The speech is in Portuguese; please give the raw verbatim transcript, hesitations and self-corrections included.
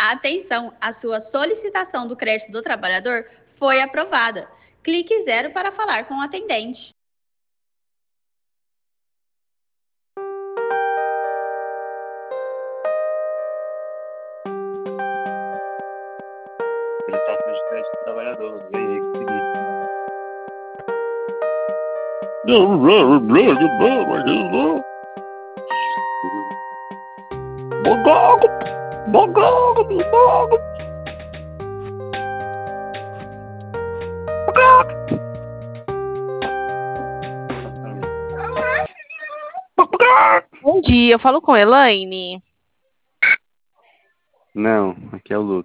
Atenção, a sua solicitação do crédito do trabalhador foi aprovada. Clique zero para falar com o atendente. Solicitação de crédito do trabalhador. Ganhei, consegui. Bogogo, bogogo, bogogo. Bom dia, eu falo com a Elaine. Não, aqui é o Lucas.